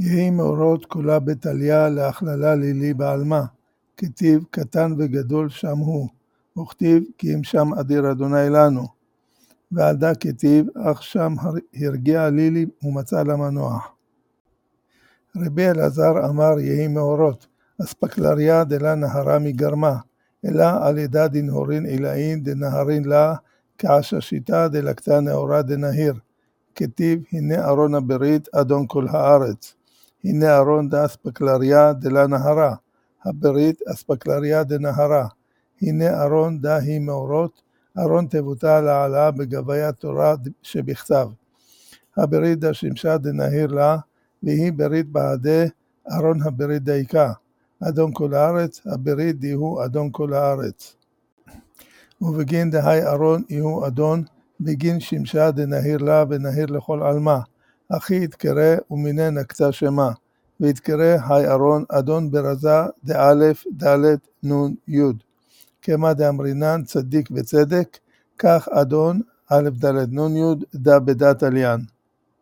יהי מאורות כולה בתליה להכללה לילי בעלמה, כתיב קטן וגדול שם הוא, וכתיב כי אם שם אדיר אדוני לנו. ועדה כתיב אך שם הרגיע לילי ומצא לה מנוח. רבי אלעזר אמר יהי מאורות, אספקלריה דלה נהרה מגרמה, אלא על ידה דנהורין אילאין דנהרין לה, כעששיתה דלקתה נאורה דנהיר. כתיב הנה ארון הברית אדון כל הארץ. הנה ארון דה אספקלריה דלה נהרה, הברית אספקלריה דנהרה. הנה ארון דה היא מאורות, ארון תבותה לעלה בגביה תורה שבכתב. הברית דה שימשה דנהיר לה, והיא ברית בעדה ארון הברית דייקה. אדון כל הארץ, הברית דיהו אדון כל הארץ. ובגין דהי ארון יהו אדון, בגין שימשה דנהיר לה ונהיר לכל עלמה. אחי יתקרא ומיני נקצה שמה, ויתקרא היי ארון אדון ברזה דאלף דלת נון יוד. כמה דאמרינן צדיק וצדק, כך אדון א' ד' נ' י' דה בדת עליין.